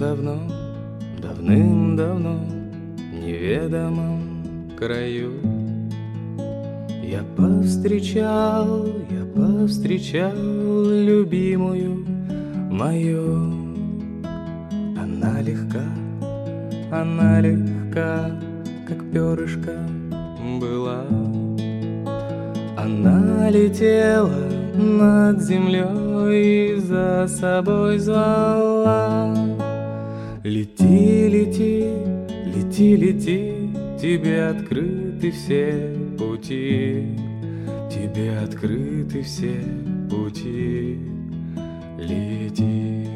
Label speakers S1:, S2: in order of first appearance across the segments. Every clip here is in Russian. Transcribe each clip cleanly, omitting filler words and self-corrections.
S1: Давным-давно, давным-давно, в неведомом краю я повстречал любимую мою. Она легка, как перышко была. Она летела над землей и за собой звала. Лети, лети, лети, лети, тебе открыты все пути, тебе открыты все пути. Лети.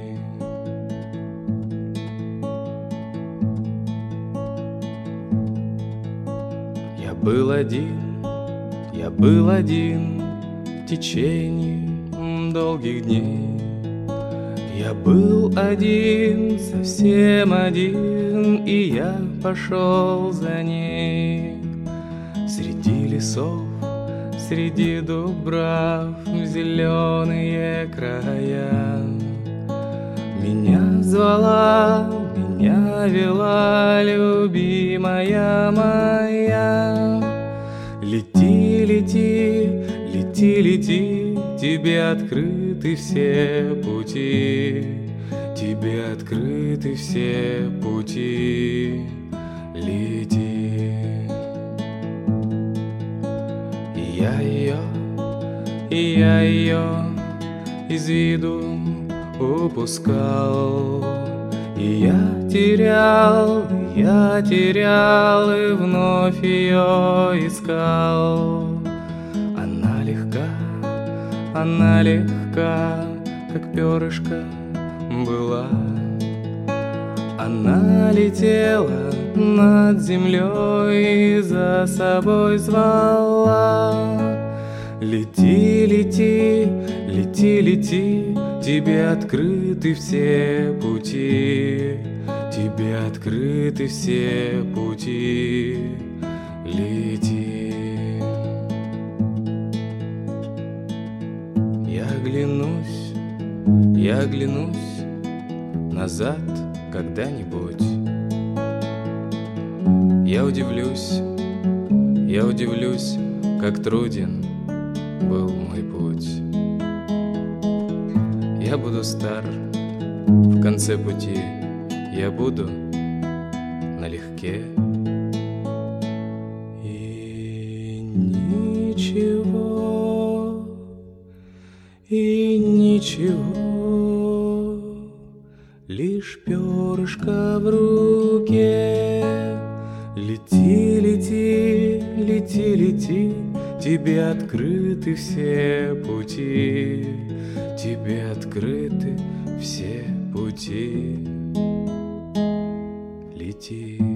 S1: Я был один в течение долгих дней. Я был один, совсем один, и я пошел за ней. Среди лесов, среди дубрав, в зеленые края. Меня звала, меня вела любимая моя. Лети, лети, лети, лети, тебе открыты все пути, тебе открыты все пути. Лети. И я ее из виду упускал, и я терял, и вновь ее искал. Она легка, как перышко была. Она летела над землей и за собой звала. Лети, лети, лети, лети, тебе открыты все пути, тебе открыты все пути. Лети. Я оглянусь назад когда-нибудь. Я удивлюсь, как труден был мой путь. Я буду стар в конце пути, я буду налегке. И ничего, лишь перышко в руке. Лети, лети, лети, лети, тебе открыты все пути, тебе открыты все пути. Лети.